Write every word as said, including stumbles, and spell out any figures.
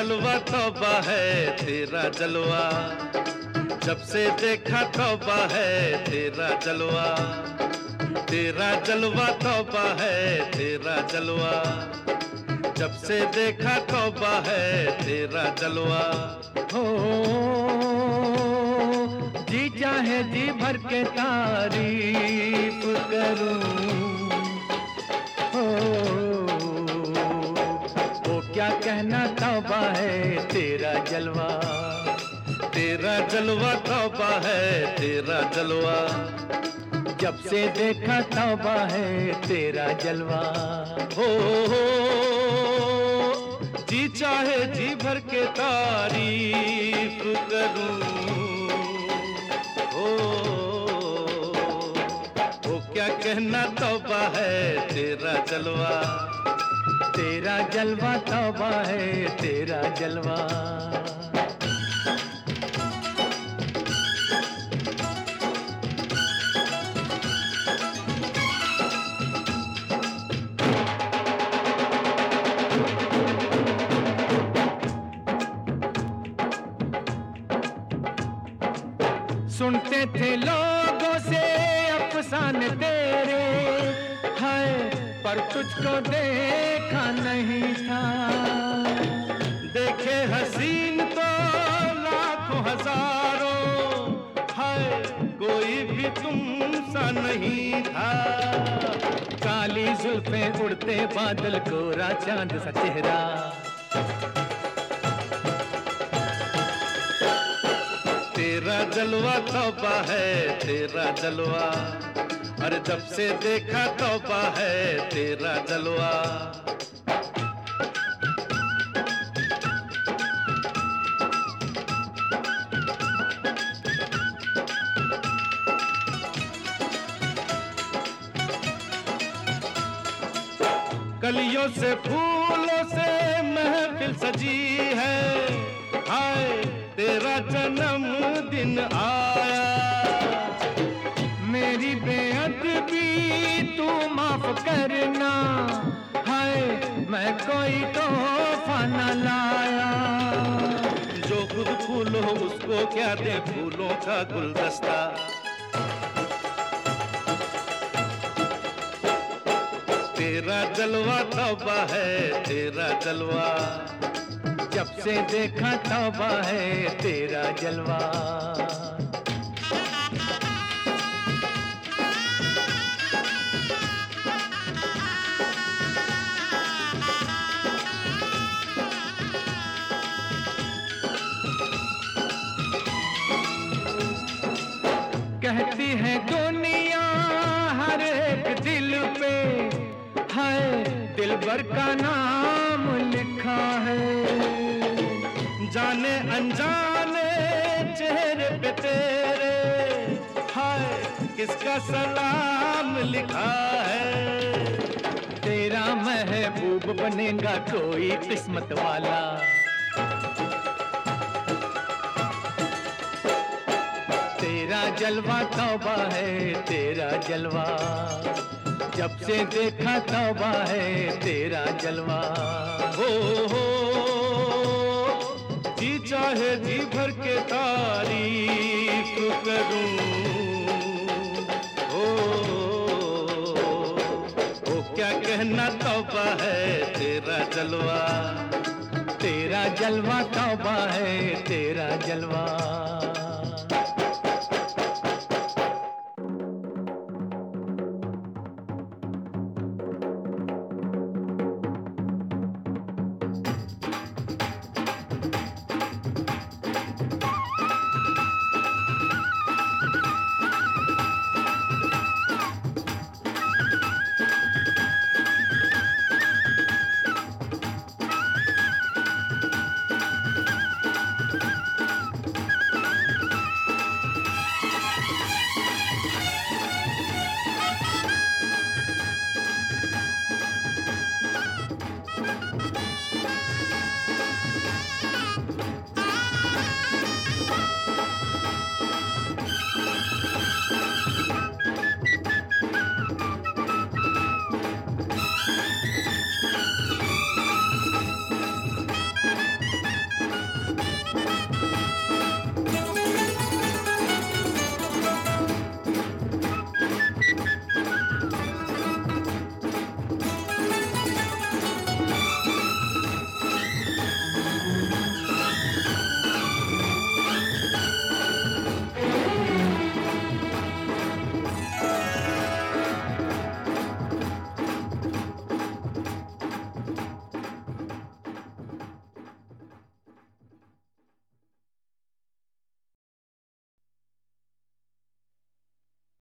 जलवा तौबा है तेरा जलवा, जब से देखा तौबा है तेरा जलवा, तेरा जलवा तौबा है तेरा जलवा, जब से देखा तौबा है तेरा जलवा। हो जी चाहे जी भर के तारीफ करूं, हो वो क्या कहना तौबा है तेरा जलवा, तेरा जलवा तौबा है तेरा जलवा, जब से देखा तौबा है तेरा जलवा। हो जी चाहे जी भर के तारीफ करूं, हो वो क्या कहना तौबा है तेरा जलवा, तेरा जलवा तौबा है तेरा जलवा। सुनते थे लोगों से अफसाने तेरे, हाय पर तुझको देखा नहीं था। देखे हसीन तो लाखों हजारों, हाय कोई भी तुमसा नहीं था। काली जुल्फे उड़ते बादल, गोरा चांद सा चेहरा, तेरा जलवा तौबा है तेरा जलवा, अरे जब से देखा तौबा है तेरा जलवा। कलियों से फूलों से महफिल सजी है, हाय तेरा जन्मदिन आया। मेरी बेअदबी तू माफ करना, हाय मैं कोई तोहफा न लाया। जो खुद फूल हो उसको क्या दे फूलों का गुलदस्ता, तेरा जलवा तौबा है तेरा जलवा, जब से देखा तौबा है तेरा जलवा। कहती है दुनिया हर एक दिल पे, हाय दिलबर का नाम लिखा है। जाने अनजाने चेहरे पे तेरे, हाय किसका सलाम लिखा है। तेरा महबूब बनेगा कोई किस्मत वाला, तेरा जलवा तौबा है तेरा जलवा, जब से देखा तौबा है तेरा जलवा। हो हो जी चाहे जी भर के तारीफ करूं, हो वो क्या कहना तौबा है तेरा जलवा, तेरा जलवा तौबा है तेरा जलवा।